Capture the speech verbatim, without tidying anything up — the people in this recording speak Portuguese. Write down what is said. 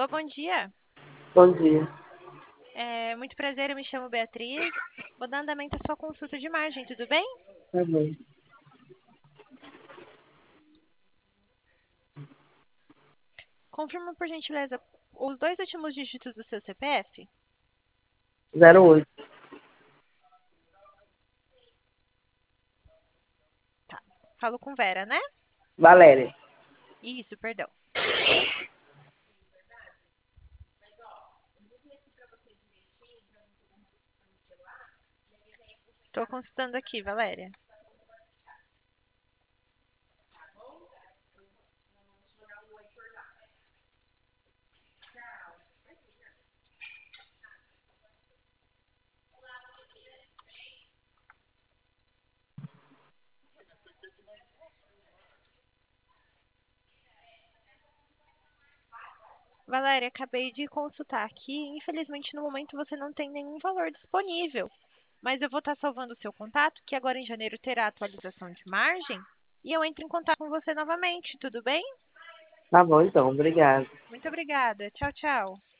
Alô, bom dia. Bom dia. É, muito prazer, eu me chamo Beatriz. Vou dar andamento à sua consulta de margem, tudo bem? Tá bom. Confirma, por gentileza, os dois últimos dígitos do seu C P F. Zero oito. Tá. Falo com Vera, né? Valéria. Isso, perdão. Estou consultando aqui, Valéria. Valéria, acabei de consultar aqui. Infelizmente, no momento você não tem nenhum valor disponível. Mas eu vou estar salvando o seu contato, que agora em janeiro terá atualização de margem. E eu entro em contato com você novamente, tudo bem? Tá bom, então. Obrigado. Muito obrigada. Tchau, tchau.